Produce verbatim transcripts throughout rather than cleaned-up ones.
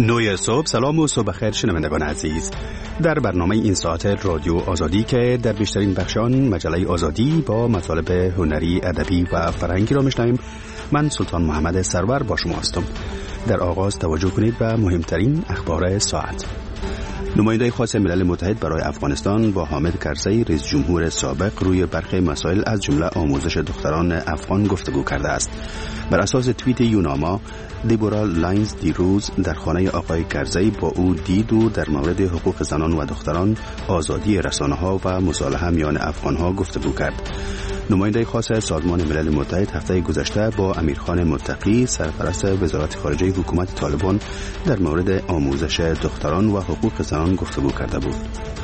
نوی صبح، سلام و صبح خیر شنوندگان عزیز. در برنامه این ساعت رادیو آزادی که در بیشترین بخشان مجله آزادی با مطالب هنری، ادبی و فرهنگی را میشنویم، من سلطان محمد سرور با شما هستم. در آغاز توجه کنید به مهمترین اخبار ساعت. نماینده خاص ملل متحد برای افغانستان با حامد کرزی رئیس جمهور سابق روی برخی مسائل از جمله آموزش دختران افغان گفتگو کرده است. بر اساس توییت یوناما، دیبورا لاینز دیروز در خانه آقای کرزی با او دید و در مورد حقوق زنان و دختران، آزادی رسانه‌ها و مصالحه میان افغان‌ها گفتگو کرد. نماینده خاص سازمان ملل متحد هفته گذشته با امیرخان متقی سرپرست وزارت خارجه حکومت طالبان در مورد آموزش دختران و حقوق زنان گفتگو کرده بود.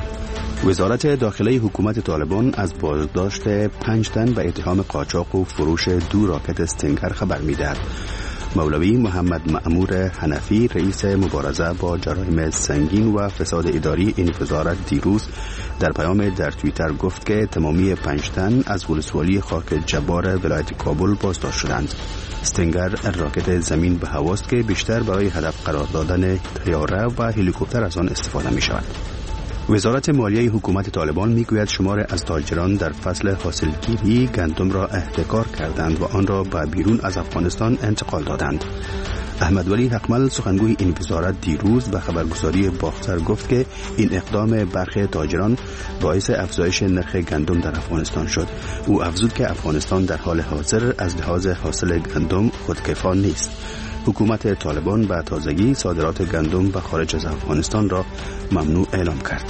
وزارت داخلی حکومت طالبان از بازداشت پنج تن به اتهام قاچاق و فروش دو راکت استینگر خبر می‌دهد. مولوی محمد مأمور حنفی رئیس مبارزه با جرایم سنگین و فساد اداری این وزارت دیروز در پیام در توییتر گفت که تمامی پنج تن از ولسوالی خاک جبار ولایت کابل بازداشت شدند. استینگر راکت زمین به هواست که بیشتر برای هدف قرار دادن طیاره و هلیکوپتر از آن استفاده می شود. وزارت مالیه حکومت طالبان میگوید شمار از تاجران در فصل حاصلگیری گندم را احتکار کردند و آن را به بیرون از افغانستان انتقال دادند. احمد ولی حقمل سخنگوی این وزارت دیروز به خبرگزاری باختر گفت که این اقدام برخی تاجران باعث افزایش نرخ گندم در افغانستان شد. او افزود که افغانستان در حال حاضر از لحاظ حاصل گندم خودکفا نیست. حکومت طالبان به تازگی صادرات گندم به خارج از افغانستان را ممنوع اعلام کرد.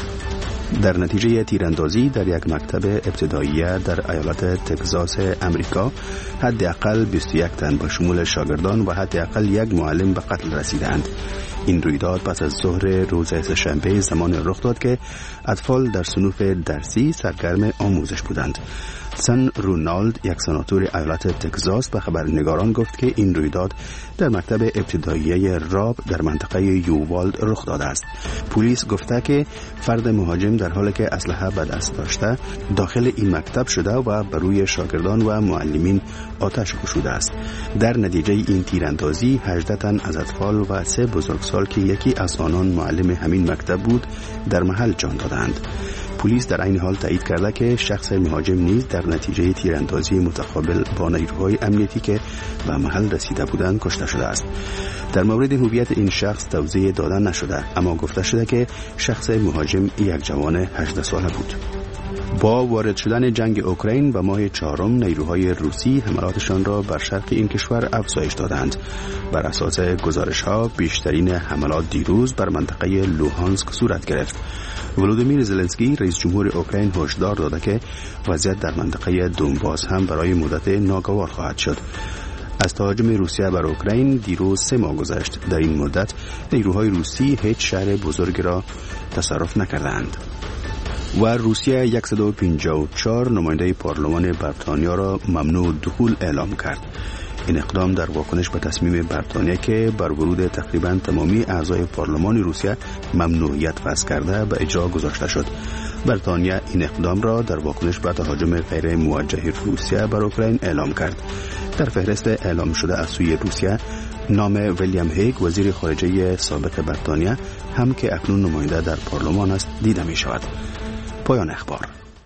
در نتیجه تیراندازی در یک مکتب ابتدایی در ایالت تگزاس امریکا، حداقل بیست و یک تن با شمول شاگردان و حداقل یک معلم به قتل رسیدند. این رویداد پس از ظهر روز سه‌شنبه زمان رخ داد که اطفال در صنوف درسی سرگرم آموزش بودند. سن رونالد، یک سناتور ایالت تگزاس، به خبرنگاران گفت که این رویداد در مکتب ابتدایی راب در منطقه یووالد رخ داده است. پلیس گفته که فرد مهاجم در حالی که اسلحه به دست داشته داخل این مکتب شده و بر روی شاگردان و معلمین آتش گشوده است. در نتیجه این تیراندازی هجده تن از اطفال و سه بزرگسال که یکی از آنان معلم همین مکتب بود در محل جان دادند. پلیس در این حال تایید کرده که شخص مهاجم نیز در نتیجه تیراندازی متقابل با نیروهای امنیتی که به محل رسیده بودند کشته شده است. در مورد هویت این شخص توضیح داده نشده، اما گفته شده که شخص مهاجم یک جوان هجده ساله بود. با وارد شدن جنگ اوکراین و ماه چهارم، نیروهای روسی حملاتشان را بر شرق این کشور افزایش دادند. بر اساس گزارش‌ها بیشترین حملات دیروز بر منطقه لوهانسک صورت گرفت. ولودیمیر زلنسکی رئیس جمهور اوکراین هشدار داده که وضعیت در منطقه دونباس هم برای مدت ناگوار خواهد شد. از تهاجم روسیه بر اوکراین دیروز سه ماه گذشت. در این مدت نیروهای روسی هیچ شهر بزرگی را تصرف نکردند. و روسیه صد و پنجاه و چهار نماینده پارلمان بریتانیا را ممنوع دخول اعلام کرد. این اقدام در واکنش به تصمیم بریتانیا که بر ورود تقریباً تمامی اعضای پارلمان روسیه ممنوعیت وضع کرده به اجرا گذاشته شد. بریتانیا این اقدام را در واکنش به تهاجم غیر موجه روسیه بر اوکراین اعلام کرد. در فهرست اعلام شده از سوی روسیه نام ویلیام هیگ، وزیر خارجه سابق بریتانیا، هم که اکنون نماینده در پارلمان است، دیده می شود. پایان اخبار.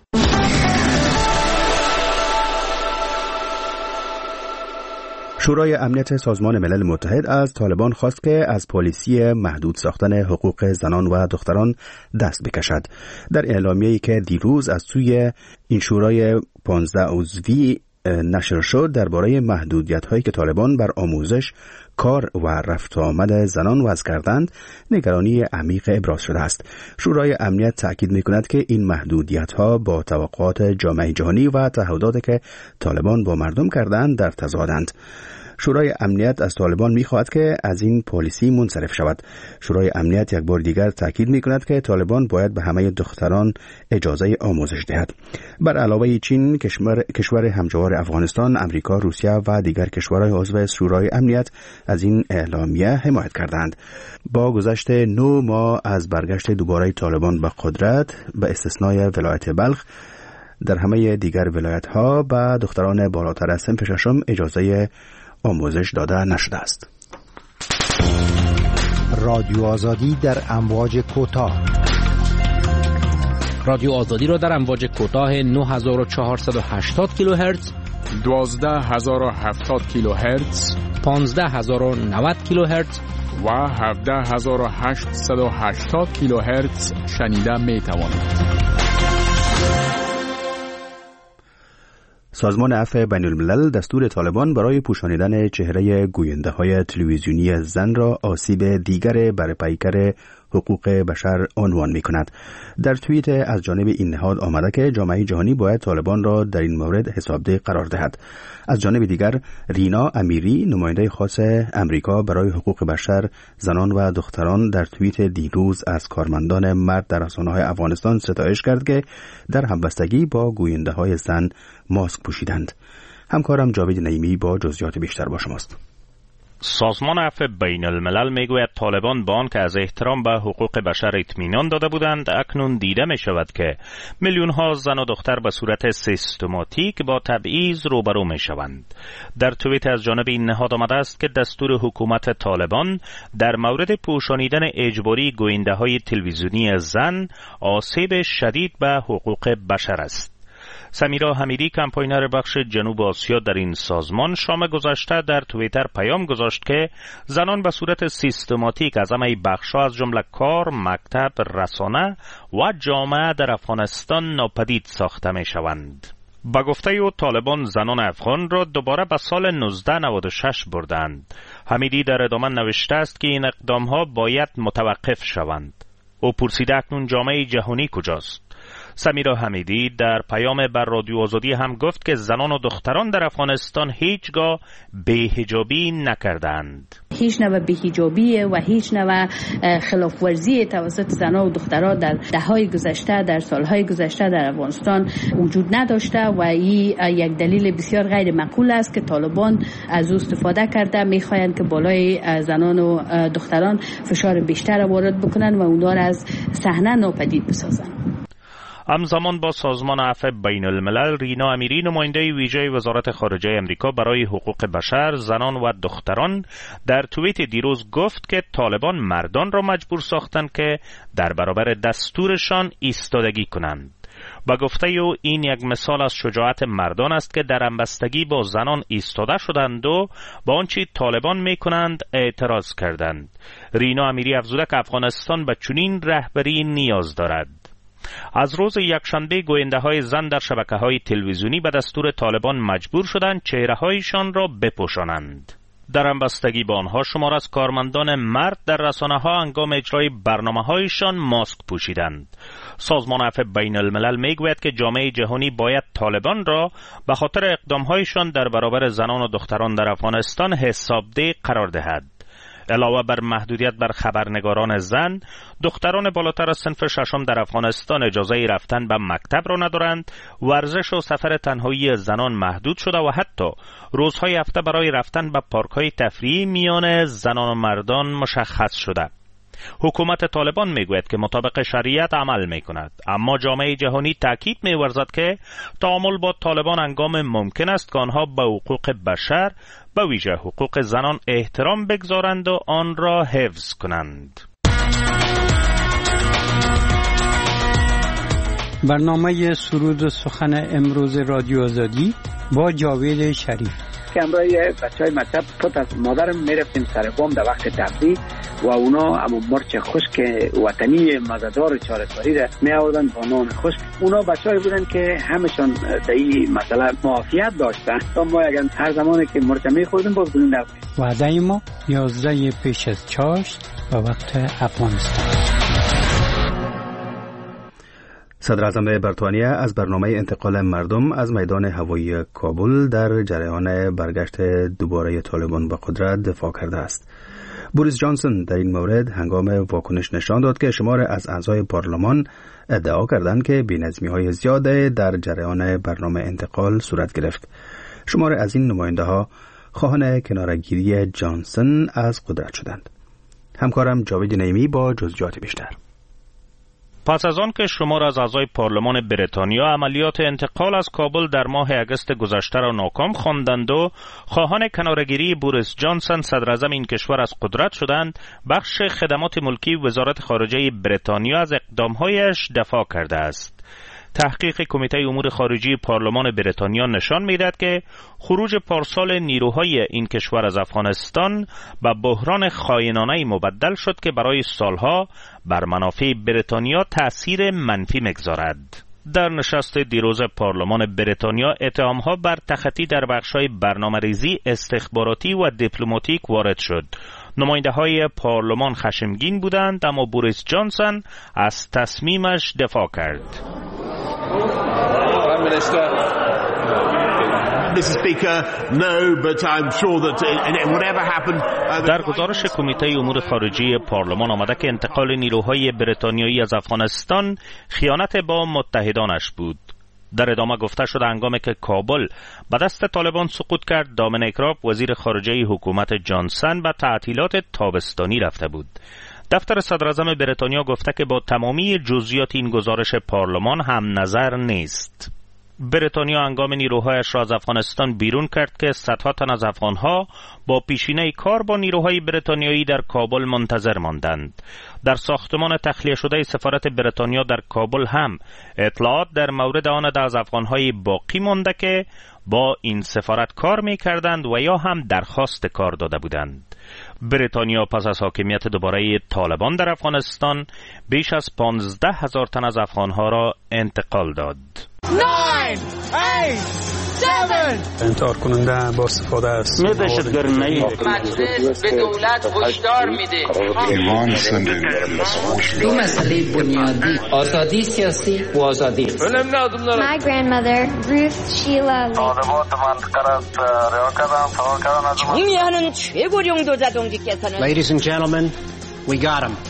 شورای امنیت سازمان ملل متحد از طالبان خواست که از پالیسی محدود ساختن حقوق زنان و دختران دست بکشد. در اعلامیه‌ای که دیروز از سوی این شورای پانزده عضوی نشر شد درباره محدودیت‌هایی که طالبان بر آموزش، کار و رفت آمد زنان وضع کردند، نگرانی عمیق ابراز شده است. شورای امنیت تاکید می‌کند که این محدودیت‌ها با توقعات جامعه جهانی و تعهداتی که طالبان با مردم کردند در تضادند. شورای امنیت از طالبان می‌خواهد که از این پالیسی منصرف شود. شورای امنیت یک بار دیگر تاکید می‌کند که طالبان باید به همه دختران اجازه آموزش دهد. بر علاوه چین، کشور کشور همجوار افغانستان، امریکا، روسیه و دیگر کشورهای عضو شورای امنیت از این اعلامیه حمایت کردند. با گذشت نه ماه از برگشت دوباره طالبان به قدرت، به استثنای ولایت بلخ، در همه دیگر ولایت‌ها به دختران بالاتر از صنف ششم اجازه آموزش داده نشده است. رادیو آزادی در امواج کوتاه. رادیو آزادی را در امواج کوتاه نه هزار و چهارصد و هشتاد کیلوهرتز، دوازده هزار و هفتاد کیلوهرتز، پانزده هزار و نود کیلوهرتز و هفده هزار و هشتصد و هشتاد کیلوهرتز شنیده می توانید. سازمان عفو بین الملل دستور طالبان برای پوشانیدن چهره گوینده های تلویزیونی زن را آسیب دیگر بر پیکر حقوق بشر عنوان می کند. در توییت از جانب این نهاد آمده که جامعه جهانی باید طالبان را در این مورد حسابده قرار دهد. از جانب دیگر رینا امیری نماینده خاص امریکا برای حقوق بشر زنان و دختران در توییت دیروز از کارمندان مرد در رسانه‌های افغانستان ستایش کرد که در همبستگی با گوینده های زن ماسک پوشیدند. همکارم جاوید نعیمی با جزئیات بیشتر با شماست. سازمان عفو بین الملل میگوید طالبان با آنکه از احترام به حقوق بشر اطمینان داده بودند، اکنون دیده می شود که میلیون ها زن و دختر به صورت سیستماتیک با تبعیض روبرو می شوند. در توییت از جانب این نهاد آمده است که دستور حکومت طالبان در مورد پوشانیدن اجباری گوینده های تلویزیونی زن آسیب شدید به حقوق بشر است. سمیرا حمیدی کمپاینر بخش جنوب آسیا در این سازمان شام گذشته در توییتر پیام گذاشت که زنان به صورت سیستماتیک از همه بخش‌ها از جمله کار، مکتب، رسانه و جامعه در افغانستان ناپدید ساخته می شوند. با گفته او طالبان زنان افغان را دوباره به سال نوزده نود و شش بردند. حمیدی در ادامه نوشته است که این اقدام‌ها باید متوقف شوند. او پرسیده اکنون جامعه جهانی کجاست؟ سمیرا حمیدی در پیام بر رادیو آزادی هم گفت که زنان و دختران در افغانستان هیچگاه بی‌حجابی نکردند. هیچ نوع بی‌حجابی و هیچ نوع خلاف ورزی توسط زنان و دختران در دههای گذشته، در سالهای گذشته در افغانستان وجود نداشته و این یک دلیل بسیار غیر معقول است که طالبان از او استفاده کرده میخواهند که بالای زنان و دختران فشار بیشتر وارد بکنن و اونها را از صحنه ناپدید بسازند. همزمان با سازمان عفو بین الملل رینا امیری نماینده ویژه وزارت خارجه امریکا برای حقوق بشر زنان و دختران در توییت دیروز گفت که طالبان مردان را مجبور ساختند که در برابر دستورشان ایستادگی کنند. با گفته او این یک مثال از شجاعت مردان است که در همبستگی با زنان ایستاده شدند و با آنچه طالبان میکنند اعتراض کردند. رینا امیری افزوده که افغانستان به چنین رهبری نیاز دارد. از روز یکشنبه گوینده های زن در شبکه های تلویزیونی به دستور طالبان مجبور شدند چهره هایشان را بپوشانند. در همبستگی با آنها شمار از کارمندان مرد در رسانه ها هنگام اجرای برنامه هایشان ماسک پوشیدند. سازمان عفو بین الملل میگوید که جامعه جهانی باید طالبان را به خاطر اقدام هایشان در برابر زنان و دختران در افغانستان حسابده قرار دهد. علاوه بر محدودیت بر خبرنگاران زن، دختران بالاتر از صنف ششم در افغانستان اجازه رفتن به مکتب را ندارند، ورزش و سفر تنهایی زنان محدود شده و حتی روزهای هفته برای رفتن به پارک‌های تفریحی میان زنان و مردان مشخص شده. حکومت طالبان میگوید که مطابق شریعت عمل میکند، اما جامعه جهانی تاکید می‌ورزد که تعامل با طالبان هنگام ممکن است که آنها به حقوق بشر به ویژه حقوق زنان احترام بگذارند و آن را حفظ کنند. برنامه سرود و سخن امروز رادیو آزادی با جاوید شریف. که امروز بچهای مکتب خود از مادرم میرفتیم سر بام در وقت تفریح و اونا اما مرچ خشک وطنی مزه‌دار چاره‌کاری را می آوردن با نان خشک. اونا بچه‌ای بودن که همشون در این مسئله معافیت داشتن. تا ما اگر هر زمانی که مرچ می‌خوردیم باز بدون درد. وعده ما یازده پیش از چاشت و وقت افغانستان. صدر اعظم بریتانیا از برنامه انتقال مردم از میدان هوایی کابل در جریان برگشت دوباره طالبان به قدرت دفاع کرده است. بوریس جانسون در این مورد هنگام واکنش نشان داد که شمار از اعضای پارلمان ادعا کردند که بی‌نظمی‌های زیاده در جریان برنامه انتقال صورت گرفت. شمار از این نماینده ها خواهان کناره‌گیری جانسون از قدرت شدند. همکارم جاوید نعیمی با جزئیات بیشتر. پس از آن که شمار از اعضای پارلمان بریتانیا عملیات انتقال از کابل در ماه اگست گذشته را ناکام خواندند و خواهان کناره‌گیری بوریس جانسون صدراعظم این کشور از قدرت شدند، بخش خدمات ملکی وزارت خارجه بریتانیا از اقدامهایش دفاع کرده است. تحقیق کمیته امور خارجی پارلمان بریتانیا نشان می‌دهد که خروج پارسال نیروهای این کشور از افغانستان به بحران خائنانه‌ای مبدل شد که برای سالها بر منافع بریتانیا تأثیر منفی می‌گذارد. در نشست دیروز پارلمان بریتانیا اتهام‌ها بر تخطی در بخش‌های برنامه‌ریزی استخباراتی و دیپلماتیک وارد شد. نماینده‌های پارلمان خشمگین بودند، اما بوریس جانسون از تصمیمش دفاع کرد. در گزارش کمیته امور خارجی پارلمان آمده که انتقال نیروهای بریتانیایی از افغانستان خیانت با متحدانش بود. در ادامه گفته شده هنگامی که کابل به دست طالبان سقوط کرد، دامینیک راب وزیر خارجه حکومت جانسون به تعطیلات تابستانی رفته بود. دفتر صدراعظم بریتانیا گفته که با تمامی جزئیات این گزارش پارلمان هم نظر نیست. بریتانیا هنگام نیروهایش را از افغانستان بیرون کرد که صدها تن از افغانها با پیشینه کار با نیروهای بریتانیایی در کابل منتظر ماندند. در ساختمان تخلیه شده سفارت بریتانیا در کابل هم اطلاعات در مورد آن ده از افغانهای باقی مانده که با این سفارت کار می کردند و یا هم درخواست کار داده بودند. بریتانیا پس از حاکمیت دوباره طالبان در افغانستان بیش از پانزده هزار تن از افغانها را انتقال داد. nine, eight, seven انتحار کننده با استفاده است. مجلس به دولت هشدار میده. دو مسئله بنیادی، آزادی سیاسی و آزادی. My grandmother, Ruth Sheila Lee. Ladies and gentlemen, we got him.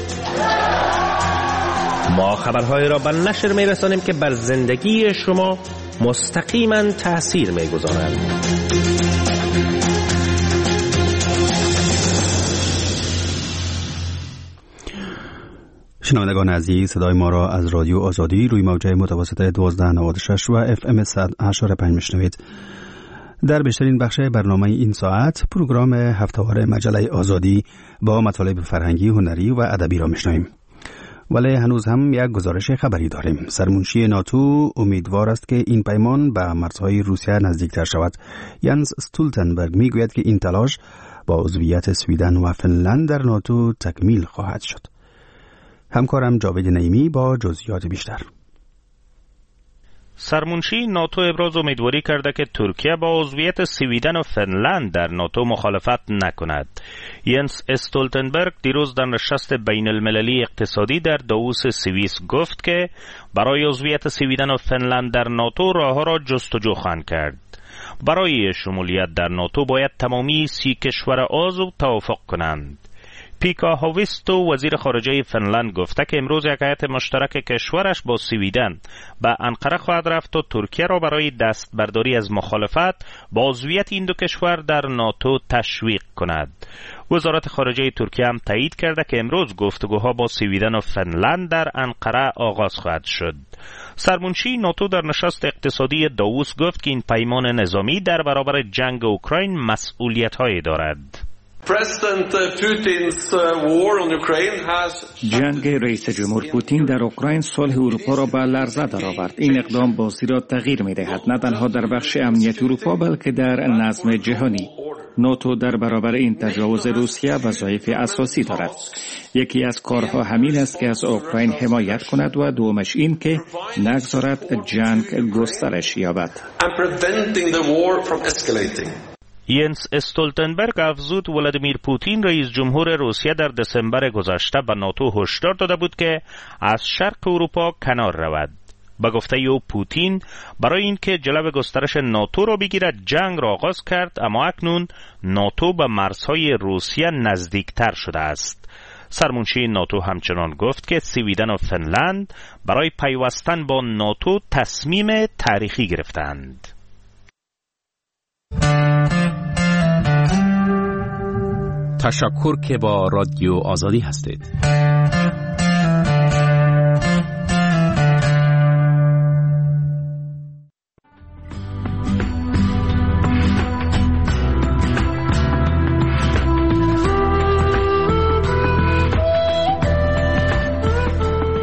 ما خبرهای را به نشر می‌رسانیم که بر زندگی شما مستقیما تأثیر می‌گذارند. شنوندگان عزیز، صدای ما را از رادیو آزادی روی موج متوسط دوازده نود و شش و اف ام صد و هشت و پنج میشنوید. در بیشترین بخش برنامه این ساعت پروگرام هفته‌وار مجله آزادی با مطالب فرهنگی، هنری و ادبی را میشنویم. ولی هنوز هم یک گزارش خبری داریم. سرمنشی ناتو امیدوار است که این پیمان به مرزهای روسیه نزدیکتر شود. ینس استولتنبرگ میگوید که این تلاش با عضویت سویدن و فنلند در ناتو تکمیل خواهد شد. همکارم جاوید نعیمی با جزئیات بیشتر. سرمنشی ناتو ابراز امیدواری کرده که ترکیه با عضویت سویدن و فنلند در ناتو مخالفت نکند. ینس استولتنبرگ دیروز در نشست بین المللی اقتصادی در داووس سوئیس گفت که برای عضویت سویدن و فنلند در ناتو راه‌ها را جستجو خواهند کرد. برای شمولیت در ناتو باید تمامی سی کشور عضو توافق کنند. پیکا هاویستو وزیر خارجه فنلند گفته که امروز یک هیئت مشترک کشورش با سویدن به انقره خواهد رفت و ترکیه را برای دستبرداری از مخالفت با عضویت این دو کشور در ناتو تشویق کند. وزارت خارجه ترکیه هم تایید کرده که امروز گفتگوها با سویدن و فنلند در انقره آغاز خواهد شد. سرمنشی ناتو در نشست اقتصادی داووس گفت که این پیمان نظامی در برابر جنگ اوکراین مسئولیت‌هایی دارد. جنگ رئیس جمهور پوتین در اوکراین صلح اروپا را به لرزه درآورد. این اقدام بازی را تغییر می‌دهد، نه تنها در بخش امنیت اروپا بلکه در نظم جهانی. ناتو در برابر این تجاوز روسیه وظایف اساسی دارد. یکی از کارها همین است که از اوکراین حمایت کند و دومش این که نگذارد جنگ گسترش یابد. ینس استولتنبرگ افزود ولادیمیر پوتین رئیس جمهور روسیه در دسامبر گذشته به ناتو هشدار داده بود که از شرق اروپا کنار رود. با گفته او پوتین برای اینکه جلو گسترش ناتو را بگیرد جنگ را آغاز کرد، اما اکنون ناتو به مرزهای روسیه نزدیکتر شده است. سرمنشی ناتو همچنان گفت که سویدن و فنلند برای پیوستن با ناتو تصمیم تاریخی گرفتند. تشکر که با رادیو آزادی هستید.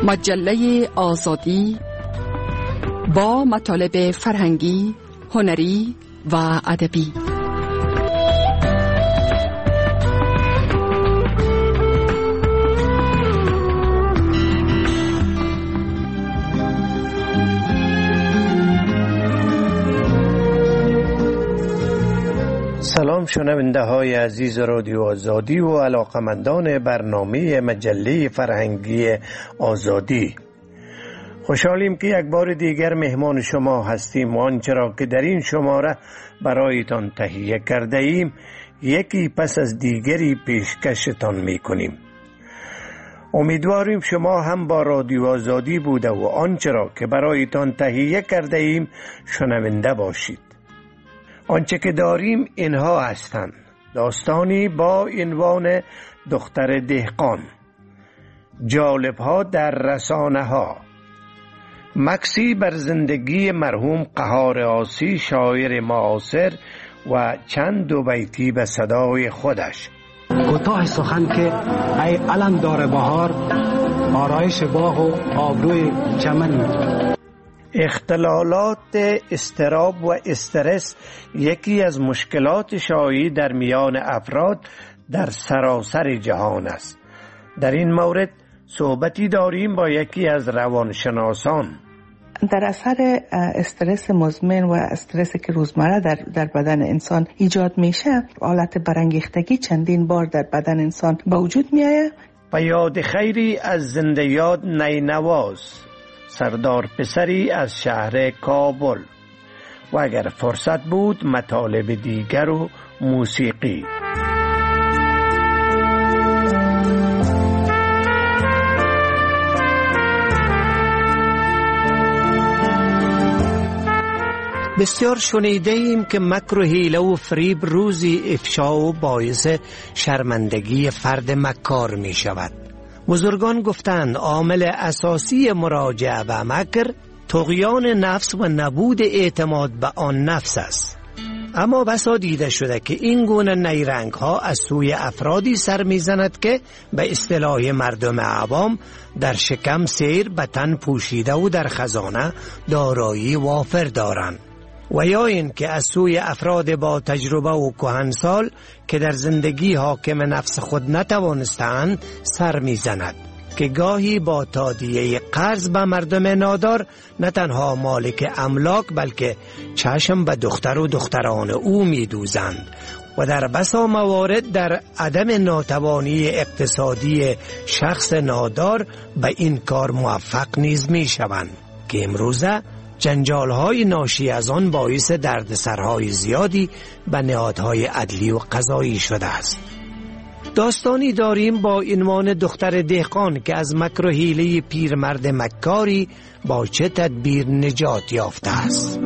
مجله آزادی با مطالب فرهنگی، هنری و ادبی. سلام شنونده های عزیز رادیو آزادی و علاقمندان برنامه مجله فرهنگی آزادی. خوشحالیم که یک بار دیگر مهمان شما هستیم و آنچه را که در این شماره برایتان تهیه کرده ایم یکی پس از دیگری پیشکشتان می کنیم. امیدواریم شما هم با رادیو آزادی بوده و آنچه را که برایتان تهیه کرده ایم شنونده باشید. آنچه که داریم اینها هستند: داستانی با عنوان دختر دهقان، جالب‌ها در رسانه ها، مکسی بر زندگی مرحوم قهار آسی شاعر معاصر و چند دو بیتی به صدای خودش. کوتاه سخن که ای علم داره بهار، آرایش باغ و آبروی چمن. اختلالات اضطراب و استرس یکی از مشکلات شایع در میان افراد در سراسر جهان است. در این مورد صحبتی داریم با یکی از روانشناسان. در اثر استرس مزمن و استرسی که روزمره در, در بدن انسان ایجاد میشه، حالت برانگیختگی چندین بار در بدن انسان به وجود میآید. به یاد خیری از زنده یاد نینواز، سردار پسری از شهر کابل، و اگر فرصت بود مطالب دیگر و موسیقی. بسیار شنیده ایم که مکر و حیله و فریب روزی افشا و باعث شرمندگی فرد مکار می شود. بزرگان گفتند عامل اساسی مراجعه و مکر طغیان نفس و نبود اعتماد به آن نفس است. اما بسا دیده شده که این گونه نیرنگ ها از سوی افرادی سر میزند که به اصطلاح مردم عوام در شکم سیر به تن پوشیده و در خزانه دارایی وافر دارند، و یا این که از سوی افراد با تجربه و کهنسال که در زندگی حاکم نفس خود نتوانستند سر میزند، که گاهی با تادیه قرض به مردم نادار نه تنها مالک املاک بلکه چشم به دختر و دختران او میدوزند و در بسا موارد در عدم ناتوانی اقتصادی شخص نادار به این کار موفق نیز میشوند، که امروزه جنجال‌های ناشی از آن باعث دردسرهای زیادی به نهادهای عدلی و قضایی شده است. داستانی داریم با عنوان دختر دهقان که از مکر و حیله پیرمرد مکاری با چه تدبیر نجات یافته است.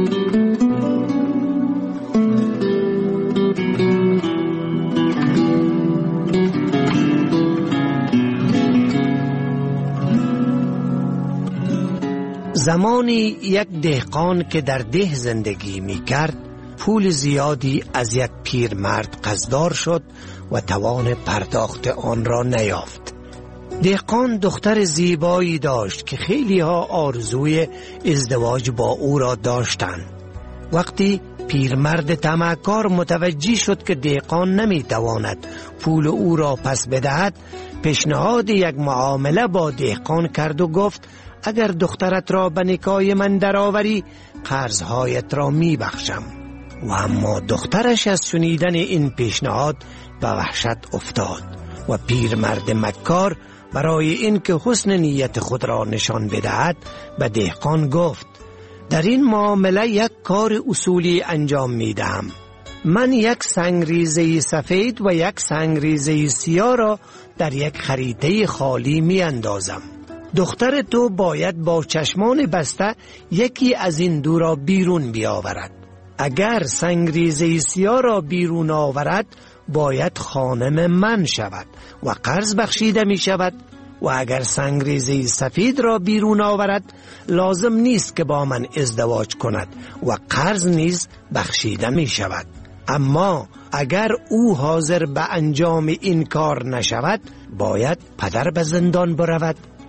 زمانی یک دهقان که در ده زندگی می کرد پول زیادی از یک پیرمرد قصدار شد و توان پرداخت آن را نیافت. دهقان دختر زیبایی داشت که خیلی ها آرزوی ازدواج با او را داشتند. وقتی پیرمرد طمعکار متوجه شد که دهقان نمی تواند پول او را پس بدهد، پیشنهاد یک معامله با دهقان کرد و گفت اگر دخترت را به نکاح من درآوری قرضهایت را می بخشم. و اما دخترش از شنیدن این پیشنهاد به وحشت افتاد و پیرمرد مکار برای اینکه حسن نیت خود را نشان بدهد به دهقان گفت در این معامله یک کار اصولی انجام می دهم. من یک سنگریزه سفید و یک سنگریزه سیاه را در یک خریطه خالی می اندازم. دختر تو باید با چشمان بسته یکی از این دو را بیرون بیاورد. اگر سنگریزه سیاه را بیرون آورد باید خانم من شود و قرض بخشیده می شود، و اگر سنگریزه سفید را بیرون آورد لازم نیست که با من ازدواج کند و قرض نیز بخشیده می شود. اما اگر او حاضر به انجام این کار نشود باید پدر به زندان برود.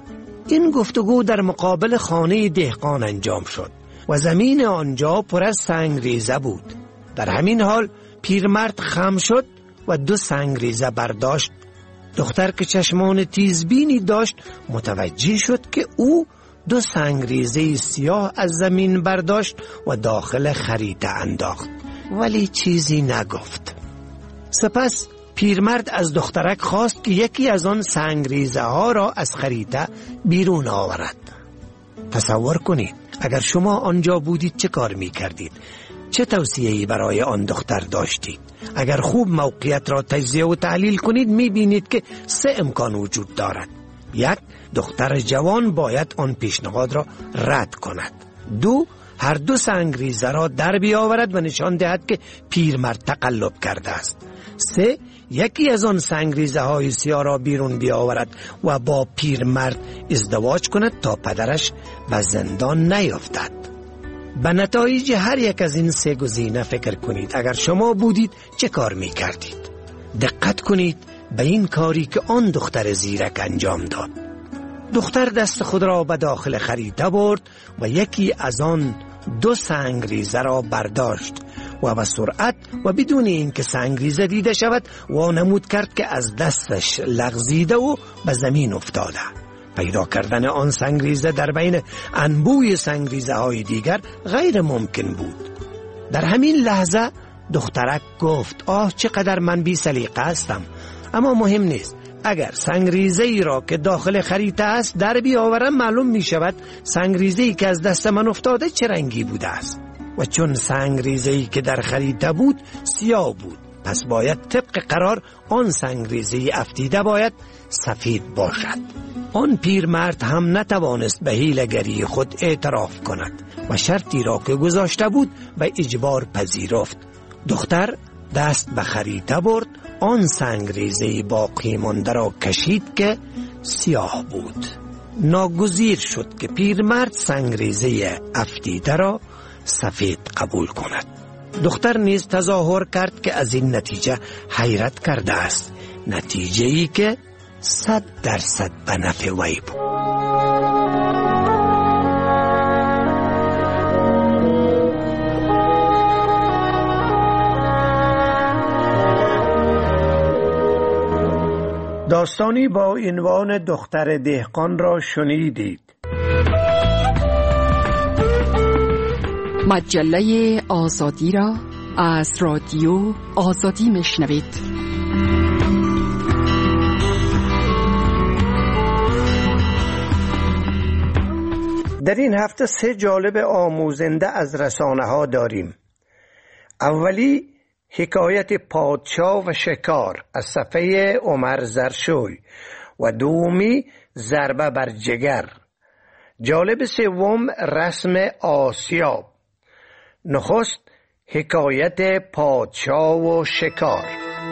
این گفتگو در مقابل خانه دهقان انجام شد و زمین آنجا پر از سنگریزه بود. در همین حال پیرمرد خم شد و دو سنگریزه برداشت. دختر که چشمان تیزبینی داشت متوجه شد که او دو سنگریزه سیاه از زمین برداشت و داخل خریطه انداخت، ولی چیزی نگفت. سپس پیرمرد از دخترک خواست که یکی از آن سنگریزه ها را از خریطه بیرون آورد. تصور کنید اگر شما آنجا بودید چه کار می کردید؟ چه توصیه‌ای برای آن دختر داشتید؟ اگر خوب موقعیت را تجزیه و تحلیل کنید می بینید که سه امکان وجود دارد. یک، دختر جوان باید آن پیشنهاد را رد کند. دو، هر دو سنگریزه را در بیاورد و نشان دهد که پیرمرد تقلب کرده است. سه، یکی از آن سنگریزه های سیاه را بیرون بیاورد و با پیرمرد ازدواج کند تا پدرش به زندان نیفتد. به نتایج هر یک از این سه گزینه فکر کنید. اگر شما بودید چه کار می کردید؟ دقت کنید به این کاری که آن دختر زیرک انجام داد. دختر دست خود را به داخل خریطه برد و یکی از آن دو سنگریزه را برداشت و به سرعت و بدون اینکه سنگریزه دیده شود وانمود کرد که از دستش لغزیده و به زمین افتاده. پیدا کردن آن سنگریزه در بین انبوی سنگریزه های دیگر غیر ممکن بود. در همین لحظه دخترک گفت آه چقدر من بی سلیقه هستم، اما مهم نیست. اگر سنگریزه ای را که داخل خریطه است در بیاورم معلوم می شود سنگریزه ای که از دست من افتاده چه رنگی بوده است. و چون سنگریزه ای که در خریطه بود سیاه بود، پس باید طبق قرار آن سنگریزه افتیده باید سفید باشد. آن پیرمرد هم نتوانست به حیله‌گری خود اعتراف کند و شرطی را که گذاشته بود به اجبار پذیرفت. دختر دست به خریطه برد، آن سنگریزه باقی مانده را کشید که سیاه بود. ناگزیر شد که پیرمرد سنگریزه افتیده را سفید قبول کند. دختر نیز تظاهر کرد که از این نتیجه حیرت کرده است، نتیجه ای که صد درصد به نفع وی بود. داستانی با عنوان دختر دهقان را شنیدید. مجله آزادی را از رادیو آزادی میشنوید. در این هفته سه جالب آموزنده از رسانه ها داریم. اولی حکایت پادشاه و شکار از صفحه عمر زرشوی و دومی ضربه بر جگر. جالب سوم رسم آسیاب. نخست حکایت پادشاه و شکار.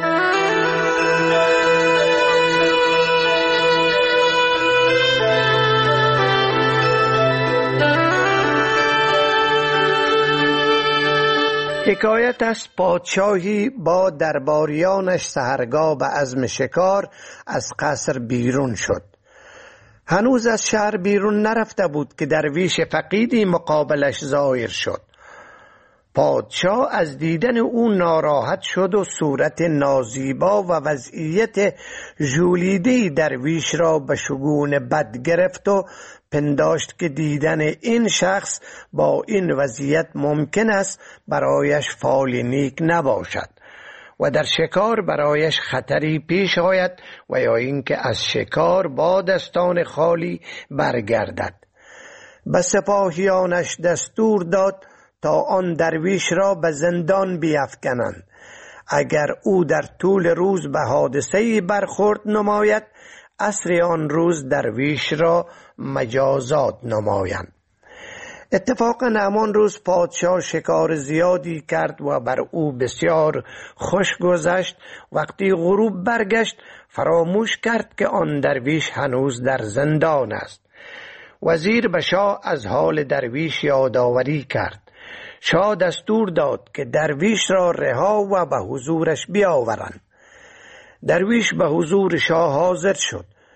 حکایت از پادشاهی با درباریانش سحرگاه به عزم شکار از قصر بیرون شد. هنوز از شهر بیرون نرفته بود که درویش فقیدی مقابلش ظاهر شد. پادشاه از دیدن او ناراحت شد و صورت نازیبا و وضعیت ژولیده درویش را به شگون بد گرفت و پنداشت که دیدن این شخص با این وضعیت ممکن است برایش فال نیک نباشد و در شکار برایش خطری پیش آید و یا اینکه از شکار با دستان خالی برگردد. به سپاهیانش دستور داد تا آن درویش را به زندان بیفکنند. اگر او در طول روز به حادثه‌ای برخورد نماید، عصر آن روز درویش را مجازات نمایند. اتفاقا همان روز پادشاه شکار زیادی کرد و بر او بسیار خوش گذشت. وقتی غروب برگشت فراموش کرد که آن درویش هنوز در زندان است. وزیر به شاه از حال درویش یادآوری کرد. شاه دستور داد که درویش را رها و به حضورش بیاورند. درویش به حضور شاه حاضر شد.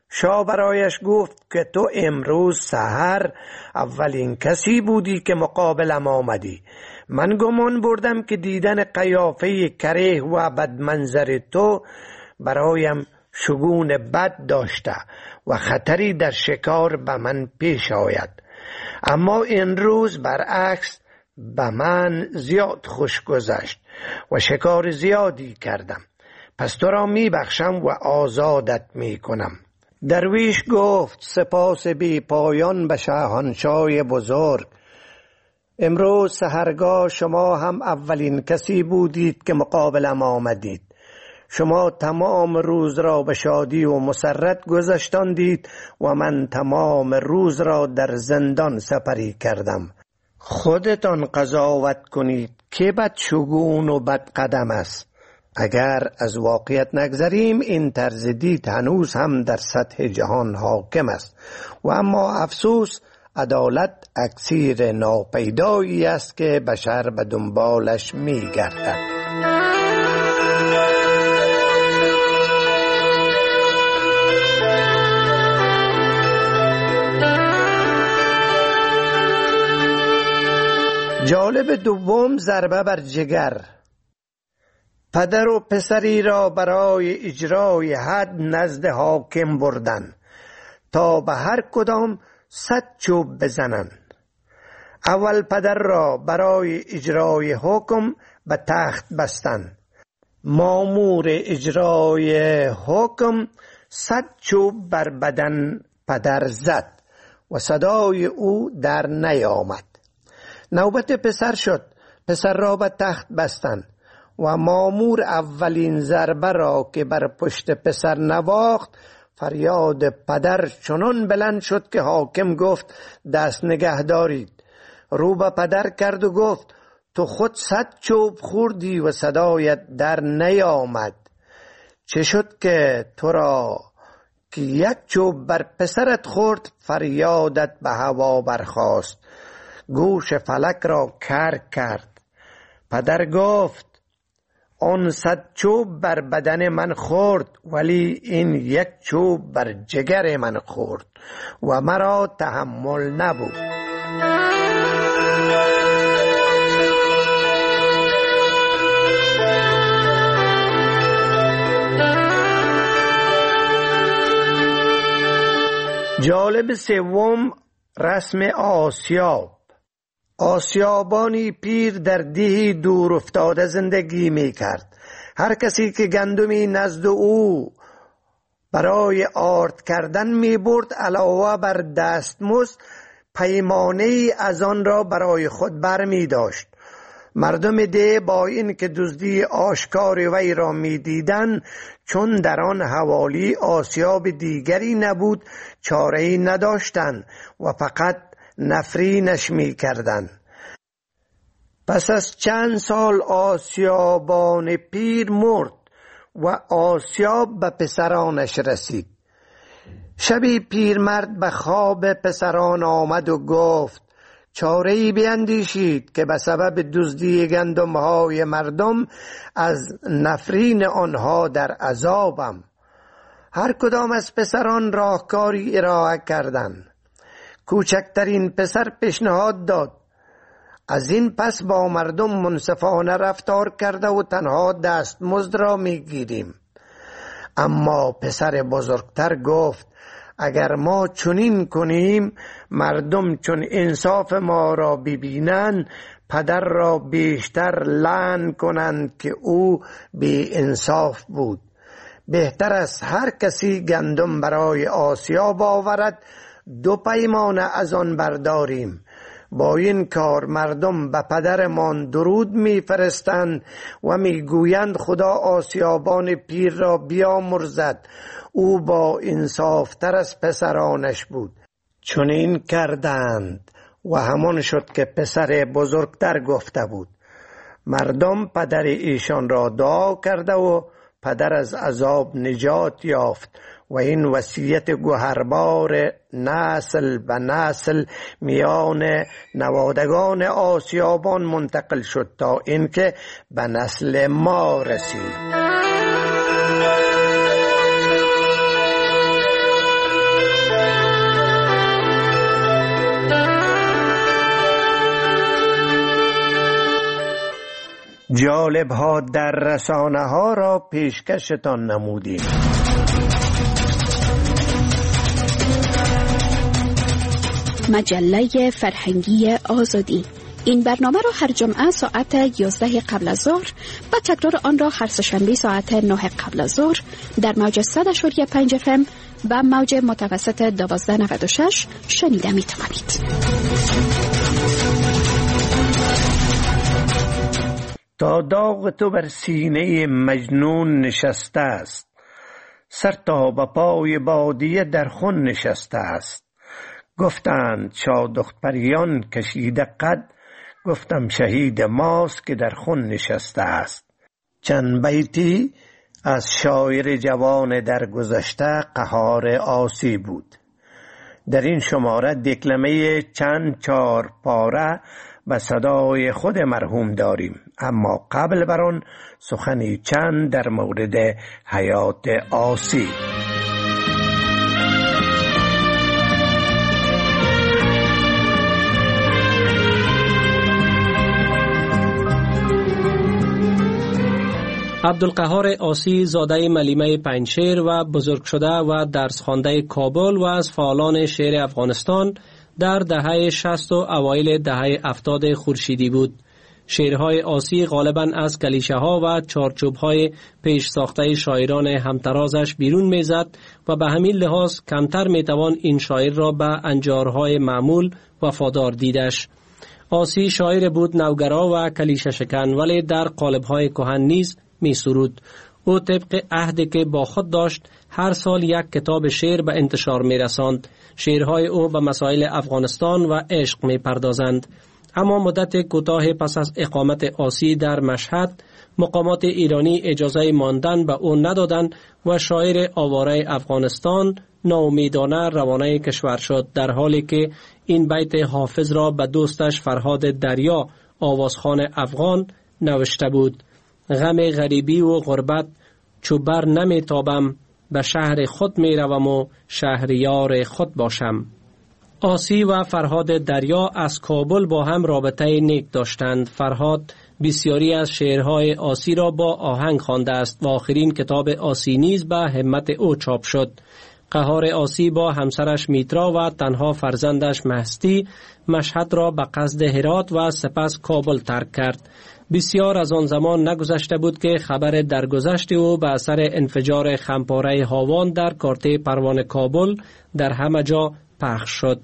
شاه برایش گفت که تو امروز سحر اولین کسی بودی که مقابلم آمدی. من گمان بردم که دیدن قیافه کریه و بدمنظر تو برایم شگون بد داشته و خطری در شکار به من پیش آید، اما این روز برعکس به من زیاد خوش گذشت و شکار زیادی کردم، پس تو را می بخشم و آزادت می کنم. درویش گفت سپاس بی پایان به شاهنشاه بزرگ. امروز سحرگاه شما هم اولین کسی بودید که مقابلم آمدید. شما تمام روز را به شادی و مسرت گذشتاندید و من تمام روز را در زندان سپری کردم. خودتان قضاوت کنید که بدشگون و بدقدم است. اگر از واقعیت نگذریم این طرز دید هنوز هم در سطح جهان حاکم است و اما افسوس عدالت اکسیر ناپیدایی است که بشر به دنبالش می گردد. جالب دوم ضربه بر جگر. پدر و پسری را برای اجرای حد نزد حاکم بردن تا به هر کدام صد چوب بزنند. اول پدر را برای اجرای حکم به تخت بستند. مامور اجرای حکم صد چوب بر بدن پدر زد و صدای او در نیامد. نوبت پسر شد. پسر را به تخت بستند و مامور اولین ضربه را که بر پشت پسر نواخت، فریاد پدر چنان بلند شد که حاکم گفت دست نگه دارید. رو به پدر کرد و گفت تو خود صد چوب خوردی و صدایت در نیامد. چه شد که تو را که یک چوب بر پسرت خورد فریادت به هوا برخاست، گوش فلک را کر کرد. پدر گفت آن صد چوب بر بدن من خورد ولی این یک چوب بر جگر من خورد و مرا تحمل نبود. جالب سوم رسم آسیاب. آسیابانی پیر در دهی دور افتاده زندگی می کرد. هر کسی که گندمی نزد او برای آرد کردن می برد علاوه بر دستمزد پیمانه ای از آن را برای خود بر می داشت. مردم ده با این که دزدی آشکار وی را می دیدن، چون در آن حوالی آسیاب دیگری نبود چاره‌ای نداشتند و فقط نفرینش می کردن. پس از چند سال آسیابان پیر مرد و آسیاب به پسرانش رسید. شبی پیرمرد به خواب پسران آمد و گفت چاره‌ای بیندیشید که به سبب دزدی گندم‌های مردم از نفرین آنها در عذابم. هر کدام از پسران راهکاری ارائه کردند. کوچکترین پسر پیشنهاد داد از این پس با مردم منصفانه رفتار کرده و تنها دستمزد را میگیریم. اما پسر بزرگتر گفت اگر ما چنین کنیم مردم چون انصاف ما را ببینند پدر را بیشتر لعن کنند که او بی انصاف بود. بهتر است هر کسی گندم برای آسیاب آورد دو پیمانه از آن برداریم. با این کار مردم به پدرمان درود می فرستند و می گویند خدا آسیابان پیر را بیامرزد، او با انصاف تر از پسرانش بود. چون این کردند و همان شد که پسر بزرگتر گفته بود. مردم پدر ایشان را دعا کرده و پدر از عذاب نجات یافت و این وصیت گوهربار نسل به نسل میان نوادگان آسیابان منتقل شد تا اینکه به نسل ما رسید. جالب ها در رسانه ها را پیشکشتان نمودیم. مجله فرهنگی آزادی. این برنامه را هر جمعه ساعت یازده قبل از ظهر و تکرار آن را هر سه‌شنبه ساعت نه قبل از ظهر در موج صد و پنج اف ام و موج متوسط دوازده نود و شش شنیده می توانید. تا داغ تو بر سینه مجنون نشسته است، سر تا به پای بادیه در خون نشسته است. گفتند شادخت پریان کشیده قد، گفتم شهید ماست که در خون نشسته است. چند بیتی از شاعر جوان در گذشته قهار آسی بود. در این شماره دکلمه چند چار پاره به صدای خود مرحوم داریم، اما قبل بر آن سخنی چند در مورد حیات آسی. عبدالقهار آسی زاده ملیمه پنجشیر و بزرگ شده و درس خوانده کابل و از فعالان شعر افغانستان در دهه شصت و اوایل دهه هفتاد خورشیدی بود. شعرهای آسی غالباً از کلیشه ها و چارچوب های پیش ساخته شاعران همترازش بیرون میزد و به همین لحاظ کمتر میتوان این شاعر را به انجارهای معمول وفادار دیدش. آسی شاعر بود نوگرا و کلیشه شکن، ولی در قالب‌های کهن نیز می سرود. او طبق عهدی که با خود داشت هر سال یک کتاب شعر به انتشار می رساند. شعرهای او به مسائل افغانستان و عشق می پردازند. اما مدت کوتاه پس از اقامت آسی در مشهد، مقامات ایرانی اجازه ماندن به او ندادند و شاعر آواره افغانستان ناامیدانه روانه کشور شد، در حالی که این بیت حافظ را به دوستش فرهاد دریا آوازخوان افغان نوشته بود: غم غریبی و غربت چو بر نمی تابم، به شهر خود می روم و شهریار خود باشم. آسی و فرهاد دریا از کابل با هم رابطه نیک داشتند. فرهاد بسیاری از شعرهای آسی را با آهنگ خوانده است و آخرین کتاب آسی نیز به همت او چاپ شد. قهار آسی با همسرش میترا و تنها فرزندش مهستی مشهد را به قصد هرات و سپس کابل ترک کرد. بسیار از آن زمان نگذشته بود که خبر درگذشت او به اثر انفجار خمپاره هاوان در کارته پروان کابل در همه جا پخش شد.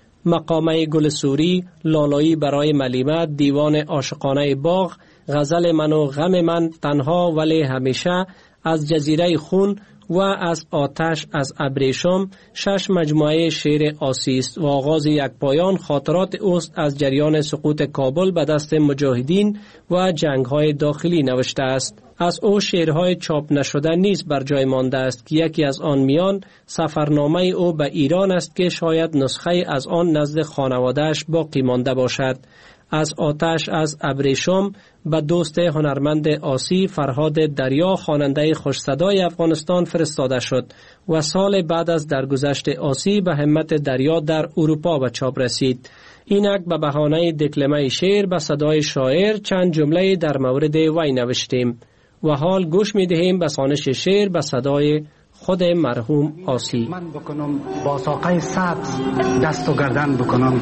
مقامه گل سوری، لالایی برای ملیمه، دیوان عاشقانه باغ، غزل من و غم من، تنها ولی همیشه، از جزیره خون و از آتش از ابریشم، شش مجموعه شعر آسی است و آغاز یک پایان خاطرات اوست از جریان سقوط کابل به دست مجاهدین و جنگ‌های داخلی نوشته است. از او شعرهای چاپ نشده نیز بر جای مانده است که یکی از آن میان سفرنامه او به ایران است که شاید نسخه از آن نزد خانواده‌اش باقی مانده باشد. از آتش از ابریشم به دوست هنرمند آسی فرهاد دریا خواننده خوش صدای افغانستان فرستاده شد و سال بعد از درگذشت آسی به همت دریا در اروپا به چاپ رسید. اینک به بهانه دکلمه شعر به صدای شاعر چند جمله در مورد وی نوشتیم و حال گوش می دهیم به خوانش شعر به صدای خود مرحوم آسی. من بکنم با ساقه سبز دست و گردن بکنم،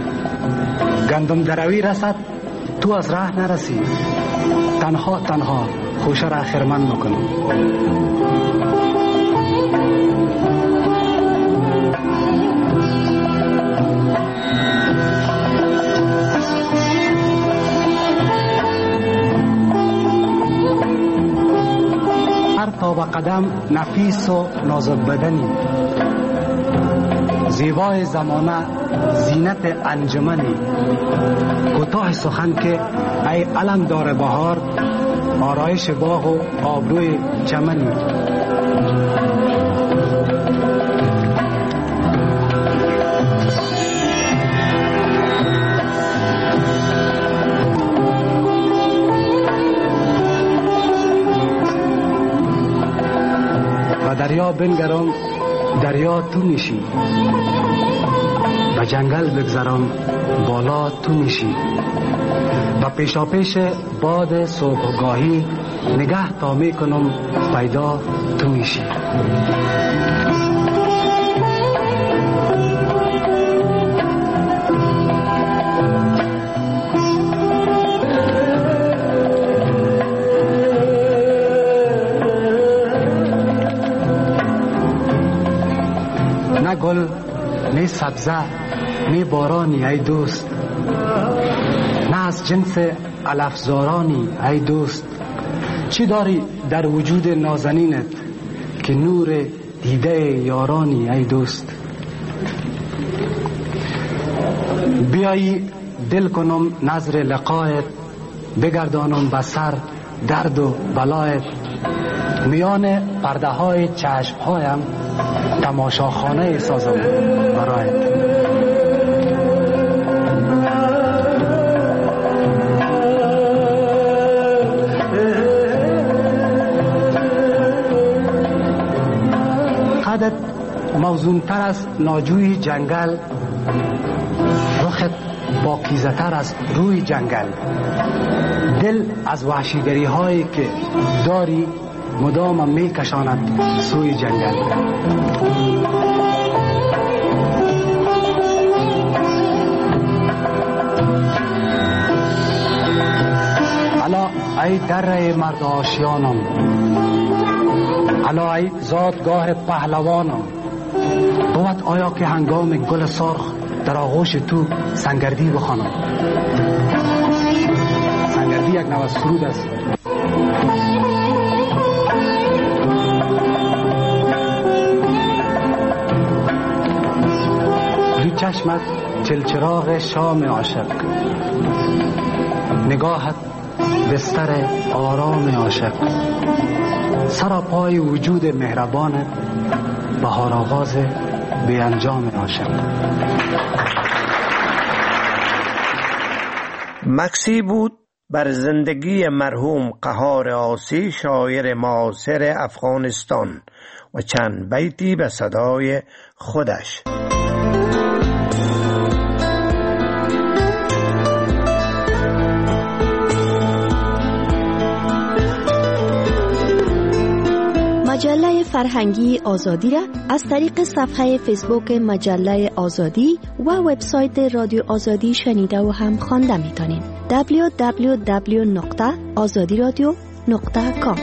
گندم دروی رسد تو از راه نرسی، تنها تنها خوشه را خرمن بکنم. تا به قدم نفیس و نازک بدنی، زیبای زمانه زینت انجمنی، کوتاه سخن که ای علم دار بهار، آرایش باغ و آبروی چمنی. دریا بنگرم دریا تو میشی، به جنگل بگذرم بالا تو میشی، و پیشا پیش باد صبحگاهی نگه تا می کنم پیدا تو میشی. نه گل نه سبزه نه بارانی ای دوست، نه از جنس علفزارانی ای دوست. چی داری در وجود نازنینت که نور دیده یارانی ای دوست؟ بیایی دل کنم نظر لقایت، بگردانم بسر درد و بلایت. میان پرده های چشم هایم تماشاخانه سازم برایت. قدت موزون تر از ناجوی جنگل، رخت پاکیزه تر از روی جنگل. دل از وحشیگری هایی که داری مدام می کشاند سوی جنگل. الا ای دره مرد آشیانم، الا ای زادگاه پهلوانم. بود آیا که هنگام گل سرخ در آغوش تو سنگردی بخوانم؟ سنگردی یک نوع سرود است. دو چشمت چلچراغ شام عاشق، نگاهت بستر آرام عاشق. سر پای وجود مهربانت، بهار آغاز بی انجام عاشق. مکسی بود بر زندگی مرحوم قهار آسی، شاعر معاصر افغانستان، و چند بیتی به صدای خودش. مجله فرهنگی آزادی را از طریق صفحه فیسبوک مجله آزادی و وبسایت رادیو آزادی شنیده و هم خوانده میتونید. دبلیو دبلیو دبلیو نقطه آزادی رادیو نقطه کام.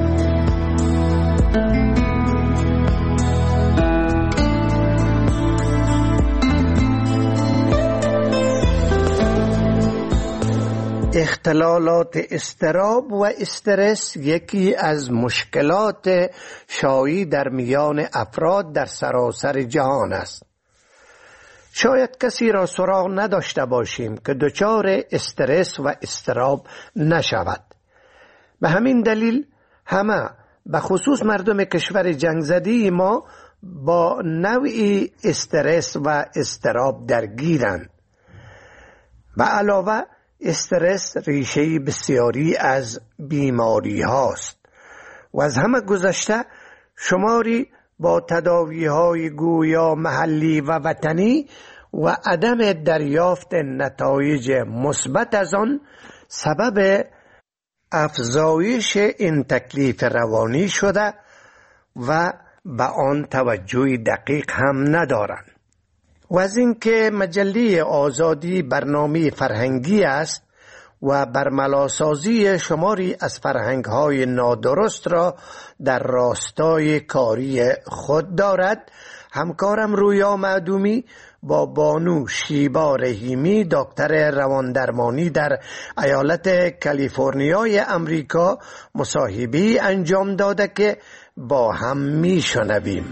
اختلالات اضطراب و استرس یکی از مشکلات شایع در میان افراد در سراسر جهان است. شاید کسی را سراغ نداشته باشیم که دچار استرس و اضطراب نشود. به همین دلیل همه، به خصوص مردم کشور جنگ زده ما، با نوعی استرس و اضطراب درگیرند. به علاوه استرس ریشه بسیاری از بیماری هاست و از همه گذشته شماری با تداوی های گویا محلی و وطنی و عدم دریافت نتایج مثبت از آن سبب افزایش این تکلیف روانی شده و به آن توجه دقیق هم ندارند. و از اینکه مجله آزادی برنامه فرهنگی است و برملاسازی شماری از فرهنگ‌های نادرست را در راستای کاری خود دارد، همکارم رویا معدومی با بانو شیبا رحیمی، دکتر رواندرمانی در ایالت کالیفرنیای امریکا، مصاحبه‌ای انجام داده که با هم میشنویم.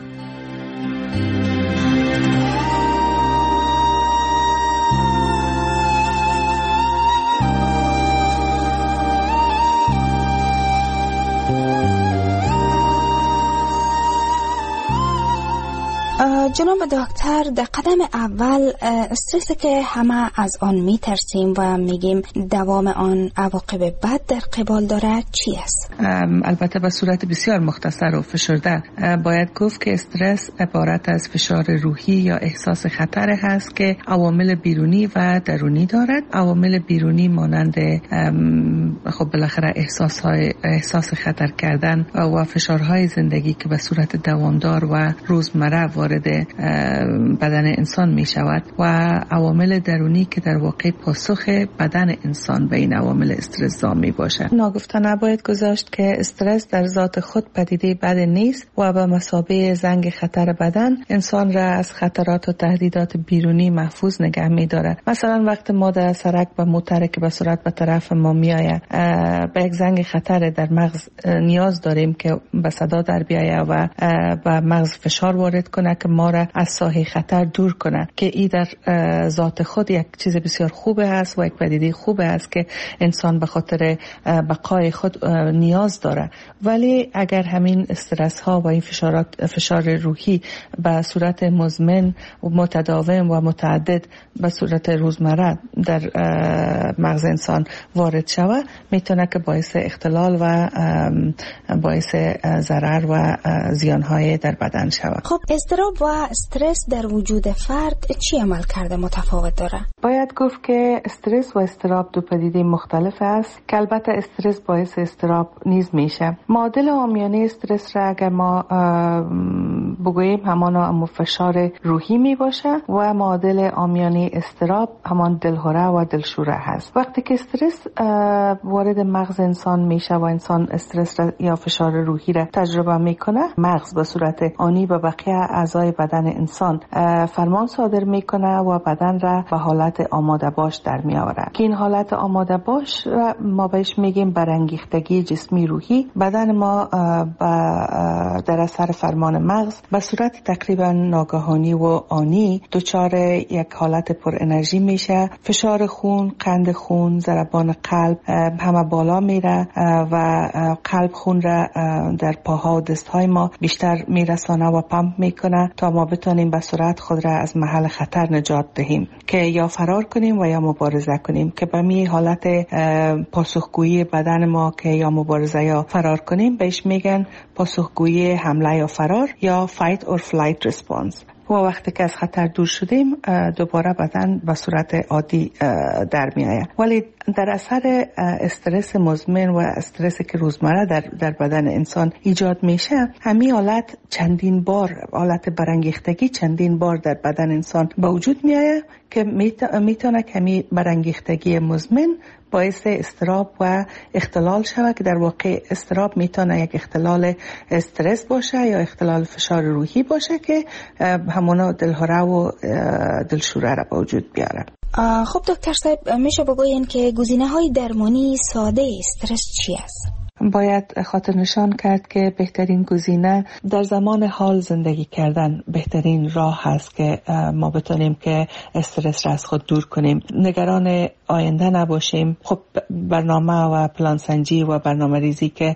جناب دکتر، در قدم اول استرسی که همه از آن میترسیم و میگیم دوام آن عواقب بد در قبال داره چی است؟ البته به صورت بسیار مختصر و فشرده باید گفت که استرس عبارت از فشار روحی یا احساس خطر هست که عوامل بیرونی و درونی دارد. عوامل بیرونی مانند خب بالاخره احساس های احساس خطر کردن و فشارهای زندگی که به صورت دوامدار و روزمره وارد بدن انسان می شود و عوامل درونی که در واقع پاسخ بدن انسان به این عوامل استرس زا می باشد. ناگفته نباید گذاشت که استرس در ذات خود پدیده بد نیست و به مثابه زنگ خطر بدن انسان را از خطرات و تهدیدات بیرونی محفوظ نگه می دارد. مثلا وقتی ما در سرک و موتر که به صورت به طرف ما می آید به یک زنگ خطر در مغز نیاز داریم که به صدا در بیاید و به مغز فشار وارد کنه که ما را از ساحه خطر دور کنه، که این در ذات خود یک چیز بسیار خوبه است و یک پدیده خوبه است که انسان به خاطر بقای خود نیاز داره. ولی اگر همین استرس ها و این فشارات فشار روحی به صورت مزمن و متداوم و متعدد به صورت روزمره در مغز انسان وارد شود، میتونه که باعث اختلال و باعث ضرر و زیانهای در بدن شود. خب اضطراب و استرس در وجود فرد چی عمل کرده متفاوت داره؟ باید گفت که استرس و اضطراب دو پدیده مختلف است که البته استرس باعث اضطراب نیز میشه. معادل عامیانه استرس را اگر ما بگوییم همان فشار روحی می باشه و معادل عامیانه اضطراب همان دلهره و دلشوره هست. وقتی که استرس وارد مغز انسان میشه و انسان استرس را یا فشار روحی را تجربه میکنه، مغز به صورت آنی به بقیه اعضای بدن انسان فرمان صادر میکنه و بدن را به حالت آماده باش در میآوره، که این حالت آماده باش را ما بهش میگیم برانگیختگی جسمی روحی. بدن ما در اثر فرمان مغز به صورت تقریبا ناگهانی و آنی دچار یک حالت پر انرژی میشه. فشار خون، قند خون، ضربان قلب همه بالا میره و قلب خون را در پاها و دستهای ما بیشتر میرسانه و پمپ میکنه تا ما بتونیم به سرعت خود را از محل خطر نجات دهیم که یا فرار کنیم و یا مبارزه کنیم، که به می حالت پاسخگویی بدن ما که یا مبارزه یا فرار کنیم بهش میگن پاسخگویی حمله یا فرار یا fight or flight response. و وقتی که از خطر دور شدیم دوباره بدن به صورت عادی در می آید. ولی در اثر استرس مزمن و استرسی که روزمره در, در بدن انسان ایجاد میشه، همین حالت چندین بار، حالت برانگیختگی چندین بار در بدن انسان به وجود می آید که میتونه کمی برانگیختگی مزمن باعث استراب و اختلال شود، که در واقع استراب میتونه یک اختلال استرس باشه یا اختلال فشار روحی باشه که همونا دلهره و دلشوره را به وجود بیاره. خب دکتر صاحب، میشه بگوین که گزینه‌های درمانی ساده استرس چی است؟ باید خاطر نشان کرد که بهترین گزینه در زمان حال زندگی کردن بهترین راه هست که ما بتونیم که استرس را از خود دور کنیم. نگران آینده نباشیم. خب برنامه و پلانسنجی و برنامه ریزی که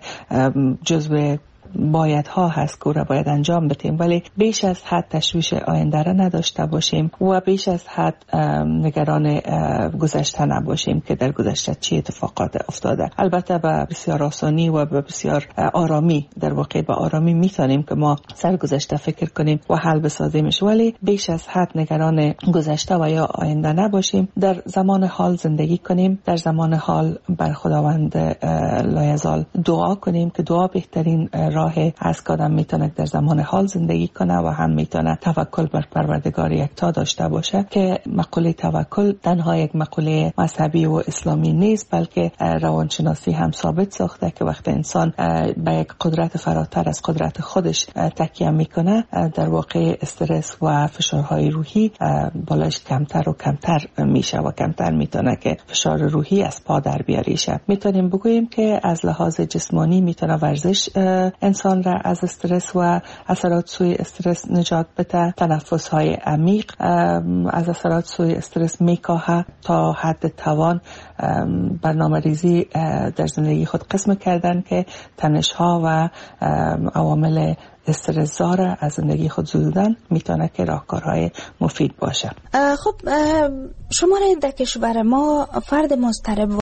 جزو باید ها هست که را باید انجام بدیم، ولی بیش از حد تشویش آینده را نداشته باشیم و بیش از حد نگران گذشته نباشیم که در گذشته چی اتفاقات افتاده. البته به بسیار آسانی و به بسیار آرامی، در واقع به آرامی میتونیم که ما سر گذشته فکر کنیم و حل بسازیمش، ولی بیش از حد نگران گذشته و یا آینده نباشیم. در زمان حال زندگی کنیم، در زمان حال بر خداوند لایزال دعا کنیم که دعا بهترین راه از که آدم میتونه در زمان حال زندگی کنه و هم میتونه توکل بر پروردگار یکتا داشته باشه، که مقوله توکل تنها یک مقوله مذهبی و اسلامی نیست، بلکه روانشناسی هم ثابت ساخته که وقتی انسان به یک قدرت فراتر از قدرت خودش تکیه میکنه، در واقع استرس و فشارهای روحی بالاش کمتر و کمتر میشه و کمتر میتونه که فشار روحی از پا در بیاریشه. میتونیم بگوییم که از لحاظ جسمانی میتونه ورزش انسان را از استرس و اثرات سوی استرس نجات بده. تنفس های عمیق از اثرات سوی استرس میکاهد. تا حد توان برنامه ریزی در زندگی خود قسم کردن که تنش ها و عوامل استرس زا از زندگی خود زدودن میتونه که راهکارهای مفید باشه. خب شماره در کشور ما فرد مضطرب